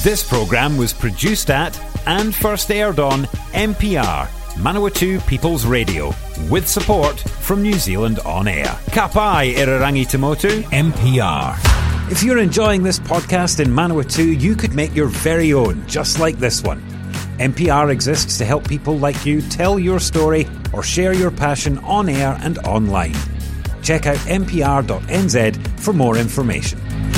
This programme was produced at and first aired on MPR, Manawatu People's Radio, with support from New Zealand On Air. Ka pai Irarangi Tamotu, MPR. If you're enjoying this podcast in Manawatu, you could make your very own, just like this one. MPR exists to help people like you tell your story or share your passion on air and online. Check out mpr.nz for more information.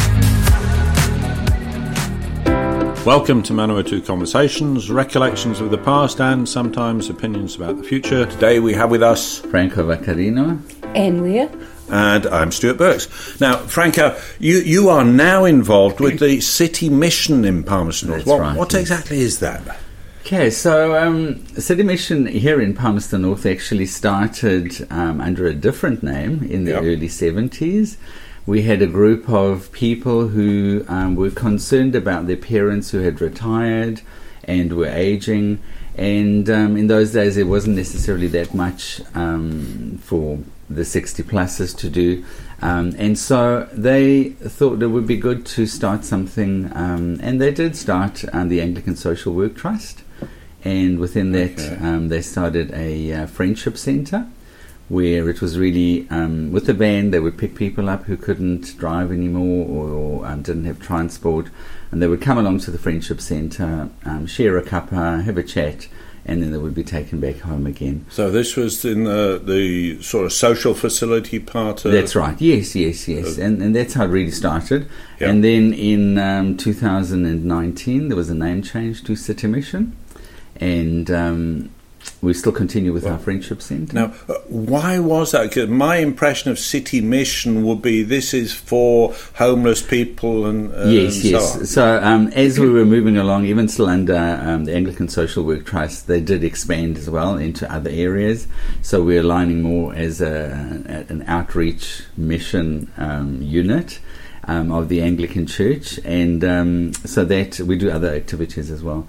Welcome to Manawatu Conversations, recollections of the past and sometimes opinions about the future. Today we have with us Franco Vaccarino and Leah. And I'm Stuart Burks. Now, Franco, you are now involved with the City Mission in Palmerston North. What exactly is that? Okay, so City Mission here in Palmerston North actually started under a different name in the early 70s. We had a group of people who were concerned about their parents who had retired and were aging, and in those days there wasn't necessarily that much for the 60-plussers to do, and so they thought it would be good to start something, and they did start the Anglican Social Work Trust, and within that they started a friendship centre, where it was really, with the van, they would pick people up who couldn't drive anymore or didn't have transport, and they would come along to the Friendship Centre, share a cuppa, have a chat, and then they would be taken back home again. So this was in the sort of social facility part of... That's right, yes. And that's how it really started. Yep. And then in 2019, there was a name change to City Mission, and... we still continue with our Friendship Centre. Now, why was that? Because my impression of City Mission would be this is for homeless people and yes. So on. So as we were moving along, even still under the Anglican Social Work Trust, they did expand as well into other areas. So we're aligning more as an outreach mission unit of the Anglican Church, and so that we do other activities as well.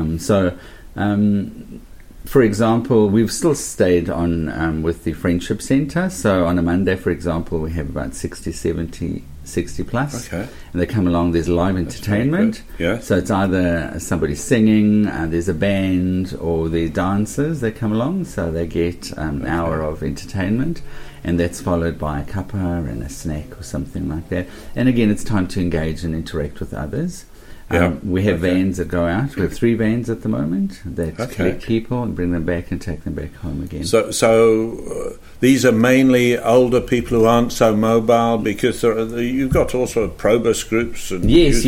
For example, we've still stayed on with the Friendship Centre. So on a Monday, for example, we have about 60 plus. Okay. And they come along, there's live entertainment. Yeah. So it's either somebody singing, there's a band, or there's dancers that come along. So they get an hour of entertainment. And that's followed by a cuppa and a snack or something like that. And again, it's time to engage and interact with others. We have vans that go out. We have 3 vans at the moment that collect people and bring them back and take them back home again. So these are mainly older people who aren't so mobile, because you've got all sort of probus groups. And yes.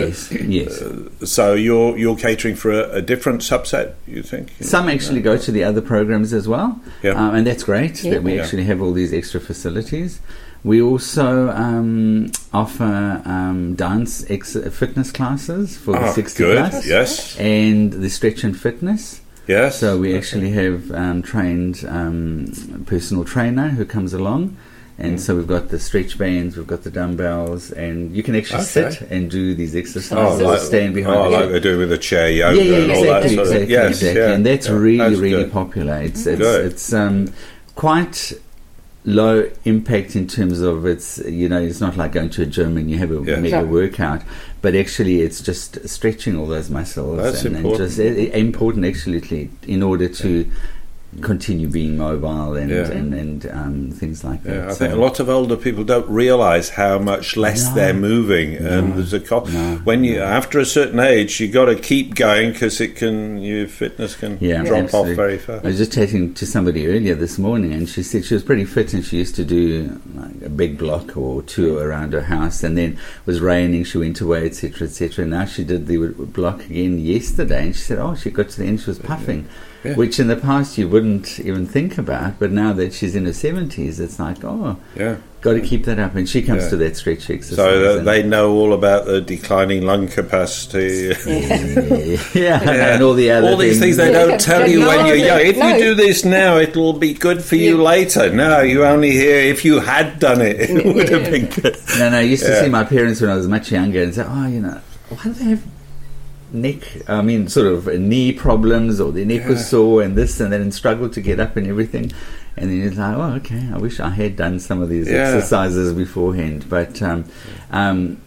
So you're catering for a different subset, you think? Some actually go to the other programs as well, and that's great that we actually have all these extra facilities. We also offer dance fitness classes for the 60 plus, yes, and the stretch and fitness. Yes. So we actually have trained personal trainer who comes along, and so we've got the stretch bands, we've got the dumbbells, and you can actually sit and do these exercises. Stand behind. Like they do with a chair yoga and all that sort of thing. Yes, and that's really popular. It's quite low impact in terms of it's not like going to a gym and you have a mega workout, but actually it's just stretching all those muscles. That's important. And just important actually in order to continue being mobile and things like that. I think a lot of older people don't realise how much less they're moving, and there's a when you after a certain age you got to keep going because your fitness can drop off very fast. I was just chatting to somebody earlier this morning, and she said she was pretty fit and she used to do like a big block or 2 around her house, and then it was raining, she went away, etc. Now she did the block again yesterday, and she said she got to the end, she was puffing. Yeah. Which in the past you wouldn't even think about, but now that she's in her 70s, it's like, got to keep that up. And she comes to that stretch exercise. So they know all about the declining lung capacity. And all the other these things they don't tell you when you're young. If you do this now, it will be good for you later. No, you only hear if you had done it, it would have been good. No, I used to see my parents when I was much younger and say, why do they have sort of knee problems, or their neck was sore and this and that, and struggled to get up and everything. And then it's like, I wish I had done some of these exercises beforehand. But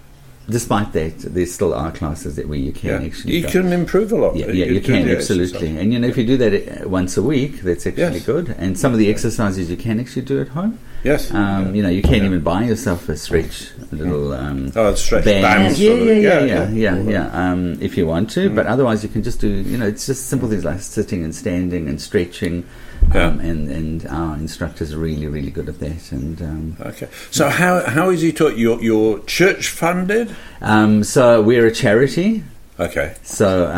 despite that, there still are classes where you can actually you can improve a lot. You can absolutely. And if you do that once a week, that's actually good. And some of the exercises you can actually do at home. Yes. You can even buy yourself a stretch little stretch band. If you want to, but otherwise you can just do. It's just simple things like sitting and standing and stretching. And our instructors are really, really good at that. And okay. So how is he taught? Your church funded? So we're a charity. Okay. So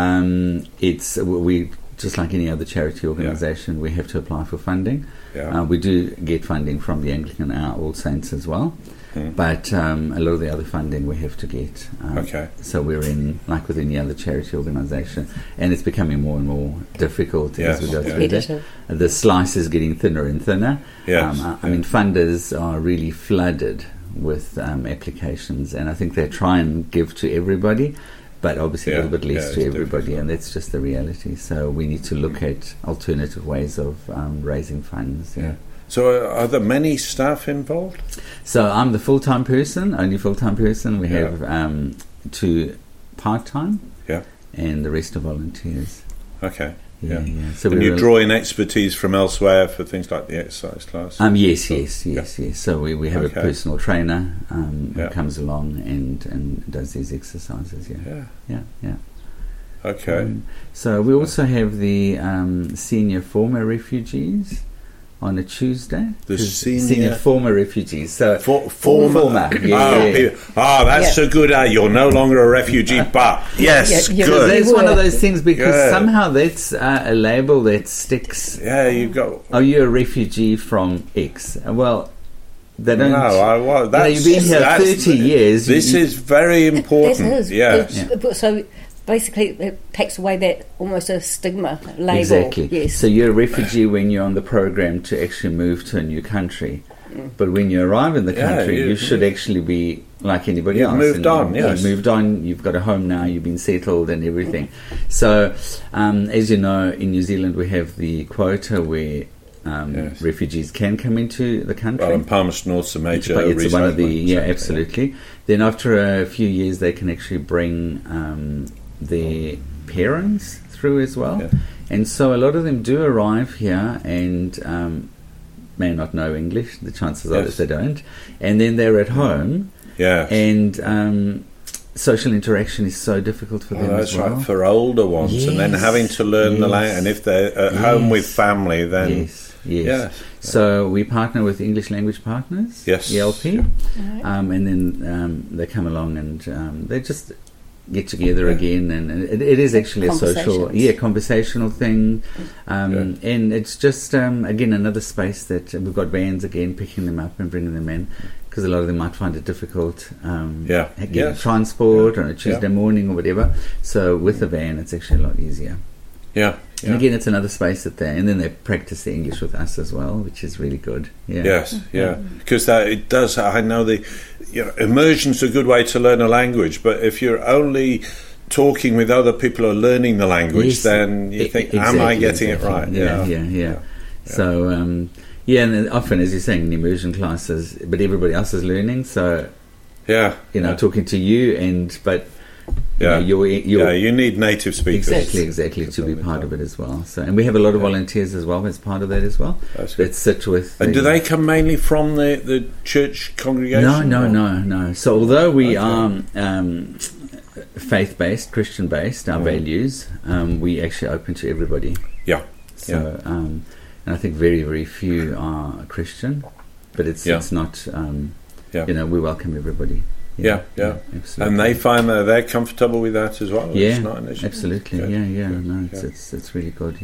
we just like any other charity organisation, we have to apply for funding. Yeah. We do get funding from the Anglican All Saints as well. But a lot of the other funding we have to get. So we're in, like with any other charity organisation, and it's becoming more and more difficult as we go through that. The slice is getting thinner and thinner. Yes. Funders are really flooded with applications, and I think they try and give to everybody, but obviously a little bit less to everybody, and that's just the reality. So we need to look at alternative ways of raising funds. Yeah. So are there many staff involved? So I'm the full-time person, only full-time person. We have 2 part-time, and the rest are volunteers. Okay. Yeah. So you draw in expertise from elsewhere for things like the exercise class? Yes. So we have a personal trainer who comes along and does these exercises. Yeah. Okay. So we also have the senior former refugees on a Tuesday. The senior former refugees. So former. That's so good. You're no longer a refugee, but yes, good. That's one of those things because somehow that's a label that sticks. Yeah, you've got. Are you a refugee from X? Well, they don't. No, you've been here 30 years. This is very important. So basically, it takes away that almost a stigma label. Exactly. Yes. So you're a refugee when you're on the program to actually move to a new country. But when you arrive in the country, you should actually be like anybody else. Moved on, You've moved on, you've got a home now, you've been settled and everything. So, as you know, in New Zealand we have the quota where refugees can come into the country. Well, and Palmerston North's a major it's one of the, absolutely. Then after a few years they can actually bring their parents through as well. And so a lot of them do arrive here and may not know English. The chances are that they don't. And then they're at home. And social interaction is so difficult for them as well. That's right, for older ones. And then having to learn the language. And if they're at home with family, then... So we partner with English Language Partners, ELP. And then they come along and they just get together again, and it is actually a social conversational thing, and it's just again another space that we've got vans again picking them up and bringing them in, because a lot of them might find it difficult getting transport on a Tuesday morning or whatever. So with a van it's actually a lot easier. And again, it's another space that and then they practice the English with us as well, which is really good. Because it does. I know immersion's a good way to learn a language, but if you're only talking with other people who are learning the language, then you think, am I getting it right? So and then often, as you're saying, in immersion classes, but everybody else is learning, so talking to you, but you need native speakers exactly to be part of it as well. So, and we have a lot of volunteers as well as part of that as well. That sit with. And do they come mainly from the church congregation? No. So although we are faith-based, Christian-based, our values, we actually open to everybody. So and I think very, very few are Christian, but it's not. We welcome everybody. Absolutely. And they find that they're comfortable with that as well. It's not an issue. Absolutely. It's really good.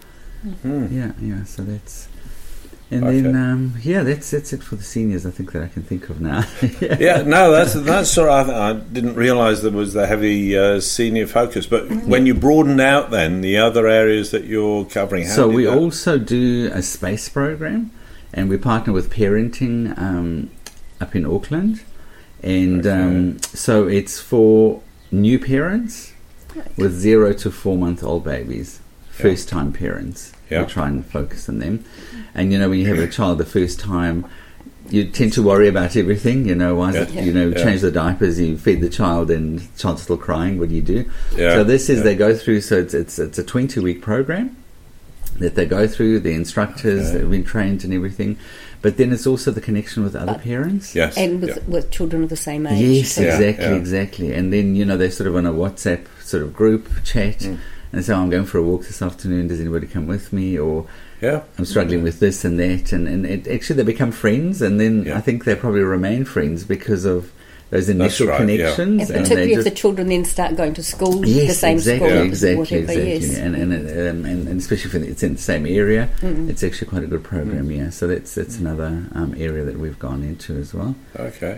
So that's, and then that's it for the seniors. I think that I can think of now. That's sort of. I didn't realise there was the heavy senior focus. But when you broaden out, then the other areas that you're covering. So we also do a space program, and we partner with Parenting up in Auckland. And so it's for new parents with 0 to 4 month old babies, first time parents. We try and focus on them. And when you have a child the first time, you tend to worry about everything. Why is it? Change the diapers, you feed the child, and the child's still crying. What do you do? So this is they go through. So it's a 20-week program that they go through. The instructors that have been trained and everything. But then it's also the connection with other parents. Yes. And with children of the same age. Yes, exactly. And then, they're sort of on a WhatsApp sort of group chat. And so I'm going for a walk this afternoon. Does anybody come with me? Or I'm struggling with this and that. And actually they become friends. And then I think they probably remain friends because of those initial connections. And particularly if the children then start going to school, the same school. Exactly. And especially if it's in the same area, it's actually quite a good program, So that's another area that we've gone into as well. Okay.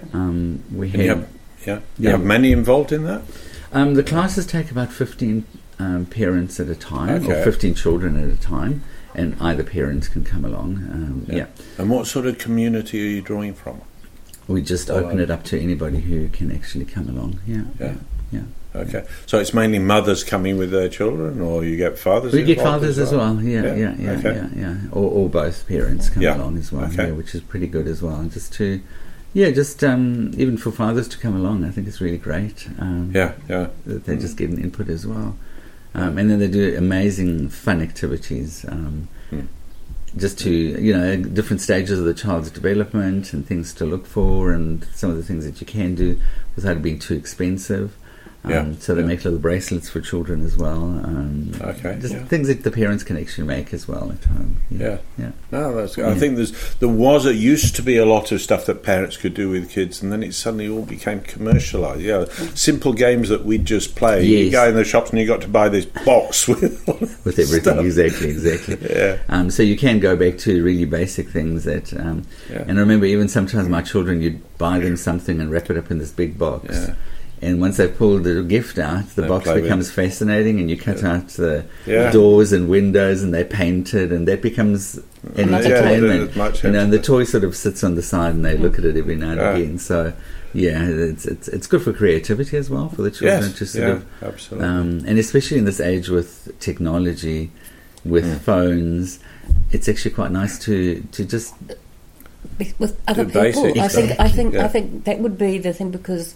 You have many involved in that? The classes take about 15 parents at a time, or 15 children at a time, and either parents can come along. And what sort of community are you drawing from? We just open it up to anybody who can actually come along. Yeah. Okay. So it's mainly mothers coming with their children, or you get fathers? We get fathers as well. Yeah. Or both parents come along as well. Which is pretty good as well. And just even for fathers to come along, I think it's really great. That they just get an input as well. And then they do amazing fun activities. Just to, different stages of the child's development and things to look for, and some of the things that you can do without it being too expensive. So they make little bracelets for children as well. Things that the parents can actually make as well at home. No, that's good. I think there used to be a lot of stuff that parents could do with kids, and then it suddenly all became commercialised. Simple games that we'd just play. You go in the shops and you got to buy this box with everything. Stuff. Exactly. So you can go back to really basic things that. And I remember even sometimes my children, you'd buy them something and wrap it up in this big box. Yeah. And once they pull the gift out, the box becomes fascinating, and you cut out the doors and windows, and they paint it, and that becomes an entertainment. And the toy sort of sits on the side, and they look at it every now and again. So, it's good for creativity as well for the children to sort of, absolutely. And especially in this age with technology, with phones, it's actually quite nice to just with other people. I think that would be the thing, because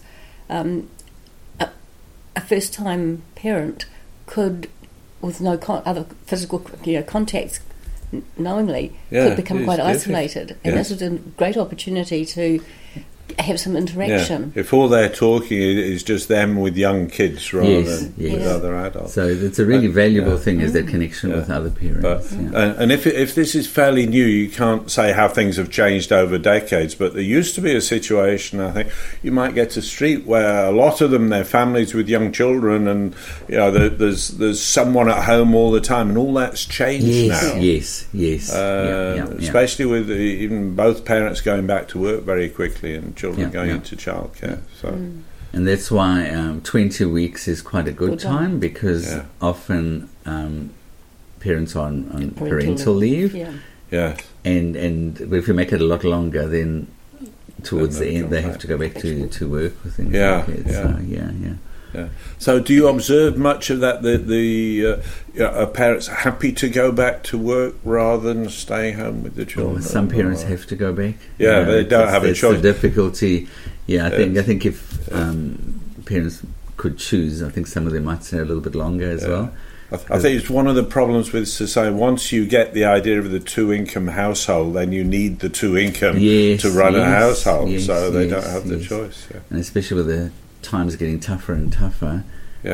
a first-time parent could, with no other physical contacts, knowingly, could become quite isolated, and this is a great opportunity to have some interaction. If all they're talking is just them with young kids rather than with other adults. So it's a really valuable thing, is that connection with other parents. And if this is fairly new, you can't say how things have changed over decades, but there used to be a situation, I think, you might get to street where a lot of them, their families with young children, and there's someone at home all the time, and all that's changed now. Yes. Especially with even both parents going back to work very quickly and children going into childcare. And that's why 20 weeks is quite a good time, because often parents are on parental leave. And if you make it a lot longer, then towards the end they have to go back to work with things like it. So do you observe much of that, are parents happy to go back to work rather than stay home with the children? Some parents have to go back. They don't have a choice. The difficulty. I think if parents could choose, I think some of them might stay a little bit longer as well. I think it's one of the problems with society. Once you get the idea of the two-income household, then you need the two income to run a household, so they don't have the choice. And especially with the times getting tougher and tougher,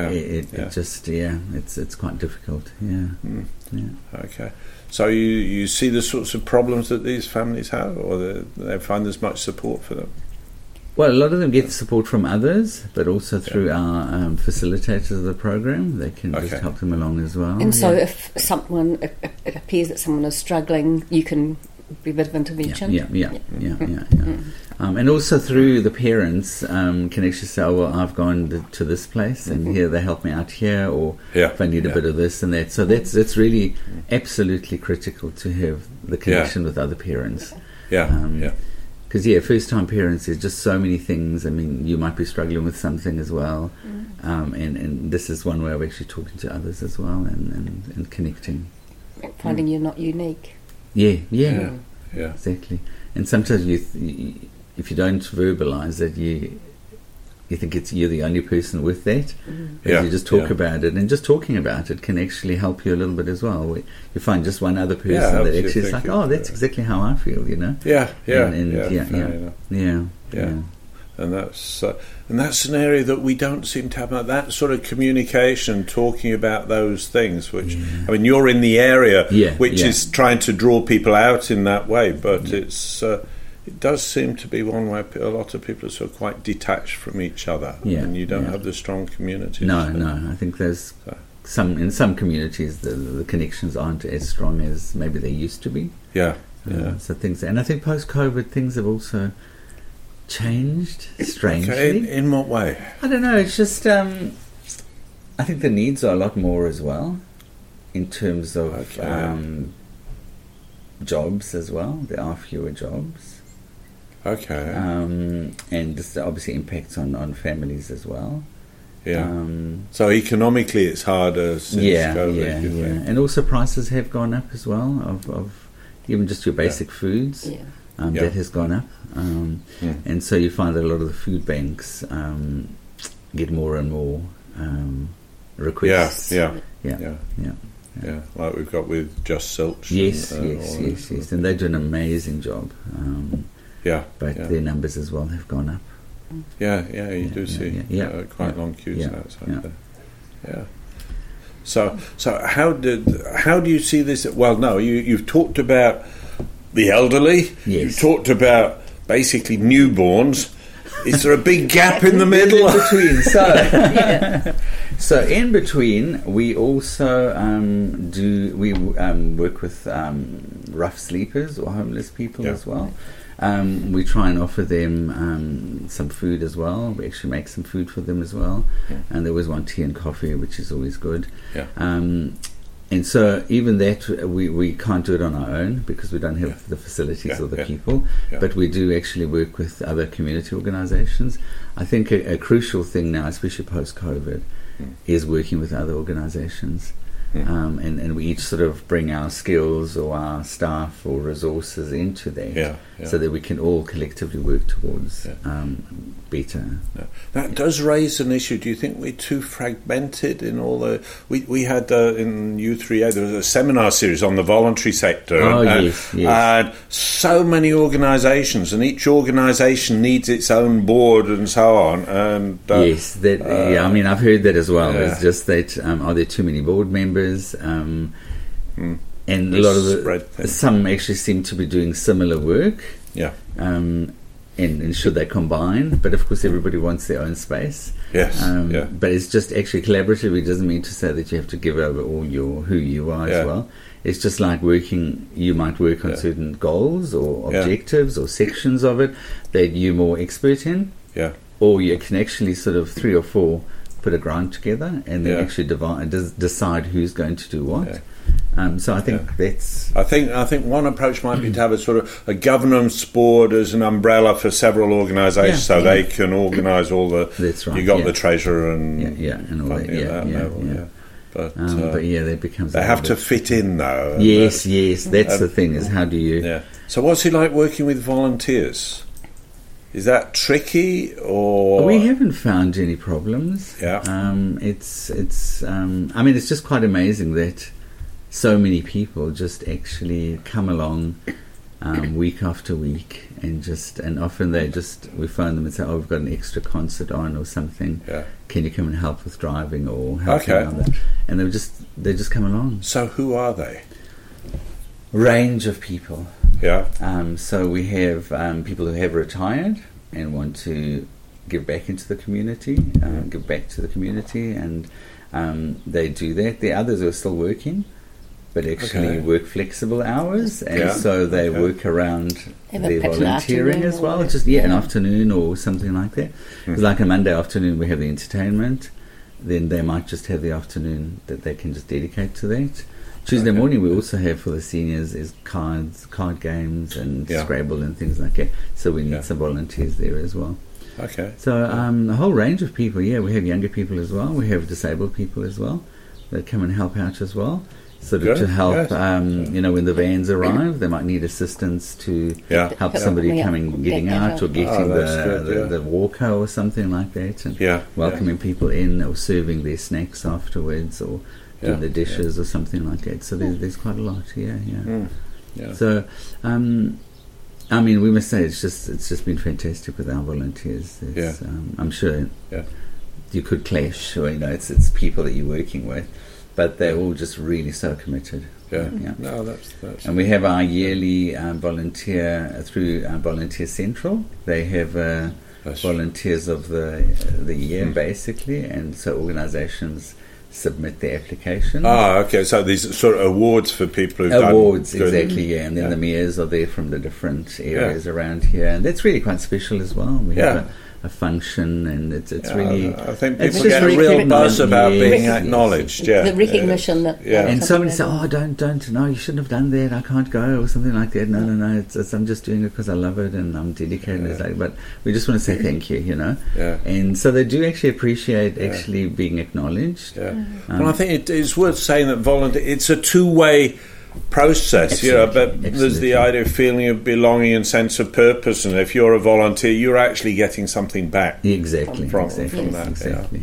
it's quite difficult. Okay. So you see the sorts of problems that these families have, or they find there's much support for them? Well, a lot of them get support from others, but also through our facilitators of the program. They can just help them along as well. And so if it appears that someone is struggling, you can be a bit of intervention. And also through the parents can actually say, I've gone to this place, and here they help me out here, or if I need a bit of this and that. So that's really absolutely critical, to have the connection with other parents. Because first-time parents, there's just so many things. I mean, you might be struggling with something as well, and this is one way of actually talking to others as well, and connecting. Finding you're not unique. Yeah. exactly. And sometimes if you don't verbalise it, you think you're the only person with that. But you just talk about it, and just talking about it can actually help you a little bit as well. You find just one other person that actually is like, oh, that's exactly how I feel, you know. And that's an area that we don't seem to have that sort of communication, talking about those things. Which I mean, you're in the area, which is trying to draw people out in that way, but it's. It does seem to be one where a lot of people are sort of quite detached from each other, and you don't have the strong communities. No. I think there's in some communities the connections aren't as strong as maybe they used to be. So things, and I think post-COVID things have also changed strangely. Okay, in what way? I don't know. It's just I think the needs are a lot more as well, in terms of jobs as well. There are fewer jobs. And this obviously impacts on families as well. So economically it's harder since COVID. And also prices have gone up as well of even just your basic foods. That has gone up. And so you find that a lot of the food banks get more and more requests. Like we've got with Just Silch. Yes. And they do an amazing job. But their numbers as well have gone up. You do see quite long queues outside there. So how do you see this? Well, no, you've talked about the elderly. You've talked about basically newborns. Is there a big gap in the middle? In between. So in between, we also work with rough sleepers or homeless people as well. We try and offer them some food as well. We actually make some food for them as well, and they always want tea and coffee, which is always good. And so even that we can't do it on our own because we don't have the facilities or the people, but we do actually work with other community organisations. I think a crucial thing now, especially post-COVID, is working with other organisations. And we each sort of bring our skills or our staff or resources into that, so that we can all collectively work towards better. That does raise an issue. Do you think we're too fragmented in all the... We had in U3A, there was a seminar series on the voluntary sector. And so many organisations, and each organisation needs its own board and so on. And I mean, I've heard that as well. It's just that, are there too many board members? And a lot of some actually seem to be doing similar work. And should they combine? But of course, everybody wants their own space. But it's just actually collaborative. It doesn't mean to say that you have to give over all who you are as well. It's just like working. You might work on certain goals or objectives or sections of it that you're more expert in. Or you can actually sort of 3 or 4 put a grant together and then actually decide who's going to do what. So I think that's... I think one approach might be to have a sort of a governance board as an umbrella for several organisations, they can organise all the... That's right. You got the treasurer and... and all that. But that becomes... They have to fit in, though. Yes, that's the thing, is how do you... So what's it like working with volunteers? Is that tricky, or...? We haven't found any problems. It's I mean, it's just quite amazing that so many people just actually come along week after week, and often we phone them and say, we've got an extra concert on or something. Can you come and help with driving or help around that? And they just come along. So who are they? Range of people. So we have people who have retired and want to give back into the community, give back to the community, and they do that. The others are still working, but actually work flexible hours, and so they work around their volunteering as well. Just an afternoon or something like that. Like a Monday afternoon, we have the entertainment. Then they might just have the afternoon that they can just dedicate to that. Tuesday morning we also have for the seniors is card games and Scrabble and things like that. So we need some volunteers there as well. So a whole range of people. We have younger people as well. We have disabled people as well that come and help out as well. sort of to help, when the vans arrive, they might need assistance to help somebody getting out or getting the walker or something like that, and welcoming people in or serving their snacks afterwards or doing the dishes or something like that. So there's quite a lot, So, we must say it's just been fantastic with our volunteers. I'm sure you could clash, or it's people that you're working with, but they're all just really so committed. No, that's and we have our yearly volunteer through Volunteer Central. They have volunteers of the year basically, and so organisations submit their applications. Okay. So these sort of awards for people who've awards, exactly, and then the mayors are there from the different areas around here, and that's really quite special as well. We have a function, and it's really. I think people get a real buzz about being acknowledged. The recognition that. And somebody say, don't, no, you shouldn't have done that. I can't go, or something like that. No. I'm just doing it because I love it and I'm dedicated. But we just want to say thank you, And so they do actually appreciate actually being acknowledged. Well, I think it's worth saying that it's a two-way process, but there's the idea of feeling of belonging and sense of purpose, and if you're a volunteer, you're actually getting something back from that. Exactly.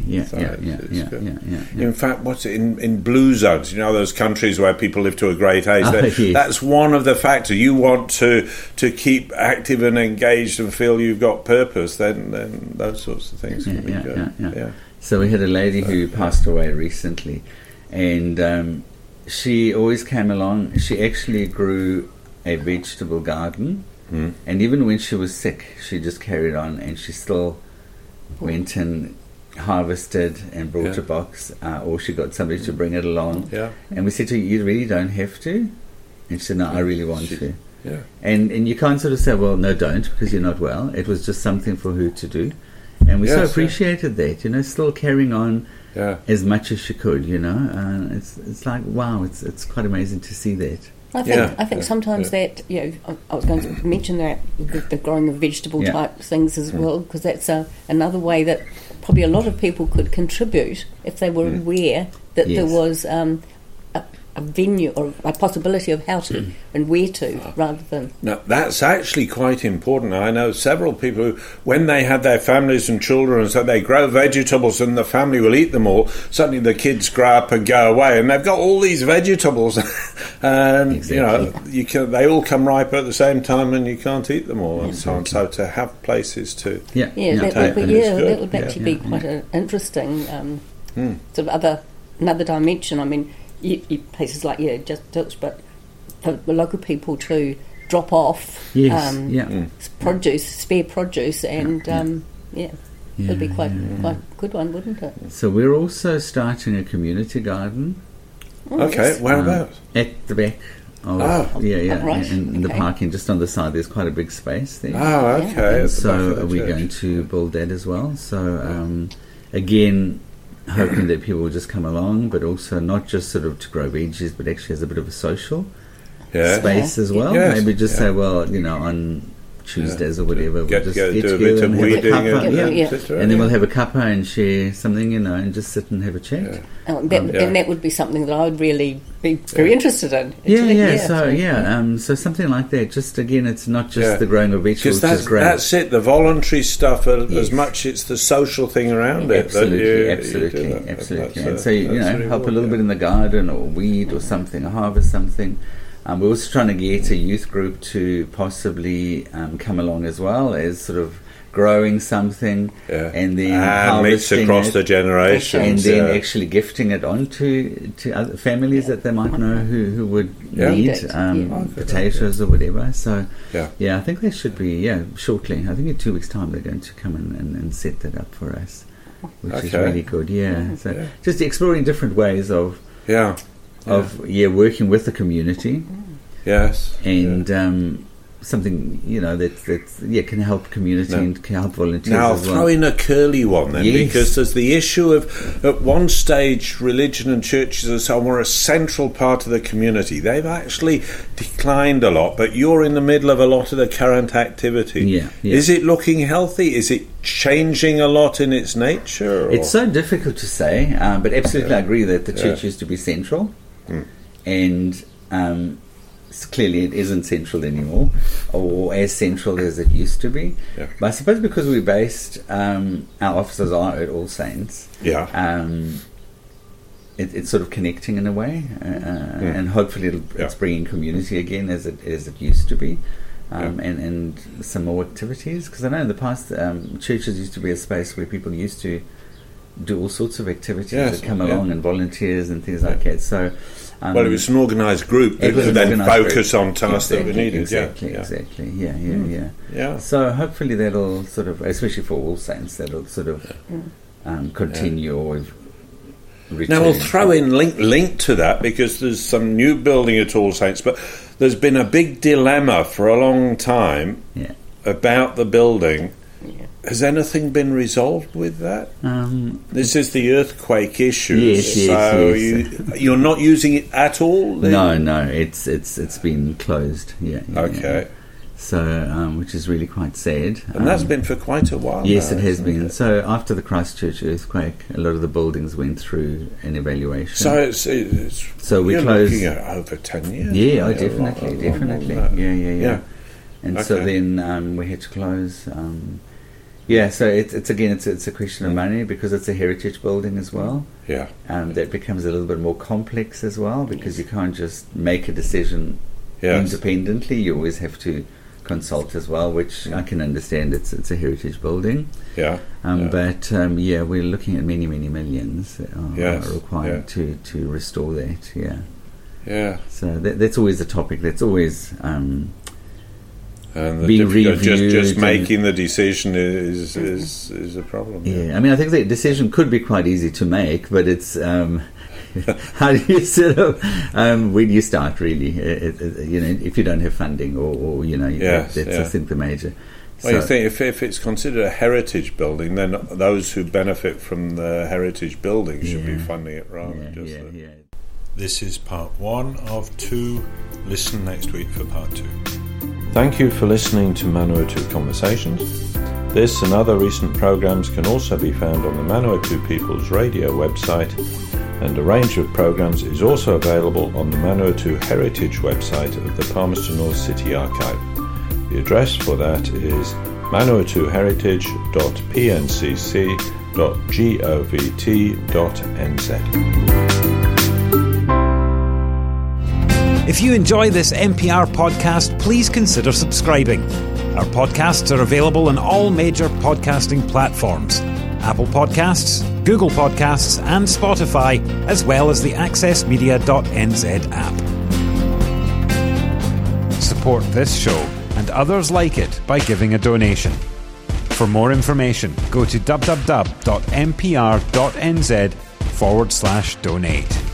In fact, what's it in blue zones? Those countries where people live to a great age. That's one of the factors. You want to keep active and engaged and feel you've got purpose. Then those sorts of things can be good. So we had a lady who passed away recently, and she always came along. She actually grew a vegetable garden, and even when she was sick, she just carried on, and she still went and harvested and brought a box, or she got somebody to bring it along. And we said to her, you really don't have to. And she said, no, I really want to. And you can't sort of say, well, no, don't, because you're not well. It was just something for her to do. And we so appreciated that, still carrying on as much as she could, it's like, wow, it's quite amazing to see that. I think sometimes that, I was going to mention that, the growing of vegetable type things as well, because that's another way that probably a lot of people could contribute if they were aware that there was a venue or a possibility of how to and where to, rather than... Now, that's actually quite important. I know several people who, when they have their families and children, so they grow vegetables and the family will eat them all, suddenly the kids grow up and go away and they've got all these vegetables and, they all come ripe at the same time and you can't eat them all and so on. So to have places to... that would actually be quite an interesting sort of another dimension. Places like just Dilch, but for the local people to drop off spare produce, and it'd be quite a good one, wouldn't it? So we're also starting a community garden. Whereabouts? At the back. In the parking, just on the side, there's quite a big space there. And so we're going to build that as well. So again, hoping that people will just come along, but also not just sort of to grow veggies, but actually as a bit of a social space as well. Maybe just say, on Tuesdays or whatever, we'll just get together and have a cuppa, and then we'll have a cuppa and share something, and just sit and have a chat. And that would be something that I would really be very interested in. So something like that. Just again, it's not just the growing of vegetables. That's it. The voluntary stuff, as much it's the social thing around it. Absolutely. And so help a little bit in the garden or weed or something, or harvest something. We're also trying to get a youth group to possibly come along as well, as sort of growing something and then harvesting across the generations, and then actually gifting it on to other families that they might know who would need potatoes or whatever. So I think they should be shortly. I think in 2 weeks' time they're going to come and set that up for us, which is really good. So just exploring different ways of working with the community. And something that can help community and can help volunteers. Now I'll throw in a curly one then, because there's the issue of at one stage religion and churches and so on were a central part of the community. They've actually declined a lot, but you're in the middle of a lot of the current activity. Is it looking healthy? Is it changing a lot in its nature? It's so difficult to say, but absolutely I agree that the church used to be central. and clearly it isn't central anymore, or as central as it used to be. Yeah. But I suppose because we're based, our offices are at All Saints. Yeah. It's sort of connecting in a way, and hopefully it's bringing community again as it used to be, and some more activities. Because I know in the past, churches used to be a space where people used to do all sorts of activities that come along, and volunteers and things like that. So, well, it was an organised group that would then focus on tasks that were needed. Exactly. Yeah. So hopefully that'll sort of, especially for All Saints, that'll sort of continue or return. Now we'll throw in link to that, because there's some new building at All Saints, but there's been a big dilemma for a long time about the building. Yeah. Has anything been resolved with that? This is the earthquake issue. Yes. You're not using it at all? Then? No, it's been closed. Yeah. Okay. So, which is really quite sad. And that's been for quite a while. Yes, now, it has been. So after the Christchurch earthquake, a lot of the buildings went through an evaluation. So we closed. Looking at over 10 years. Yeah, definitely. Yeah. And so then we had to close. So it's a question of money, because it's a heritage building as well. Yeah. That becomes a little bit more complex as well, because you can't just make a decision independently. You always have to consult as well, which I can understand. It's a heritage building. Yeah. But we're looking at many millions that are required to restore that. Yeah. Yeah. So that's always a topic. That's always and being reviewed. Just making the decision is a problem. Yeah. I mean, I think the decision could be quite easy to make, but it's how do you sort of when you start, really, if you don't have funding or that's I think the major. Well, you think if it's considered a heritage building, then those who benefit from the heritage building should be funding it rather than just This is part 1 of 2. Listen next week for part 2. Thank you for listening to Manawatu Conversations. This and other recent programs can also be found on the Manawatu People's Radio website, and a range of programs is also available on the Manawatu Heritage website of the Palmerston North City Archive. The address for that is manawatuheritage.pncc.govt.nz. If you enjoy this MPR podcast, please consider subscribing. Our podcasts are available on all major podcasting platforms: Apple Podcasts, Google Podcasts and Spotify, as well as the accessmedia.nz app. Support this show and others like it by giving a donation. For more information, go to www.mpr.nz/donate.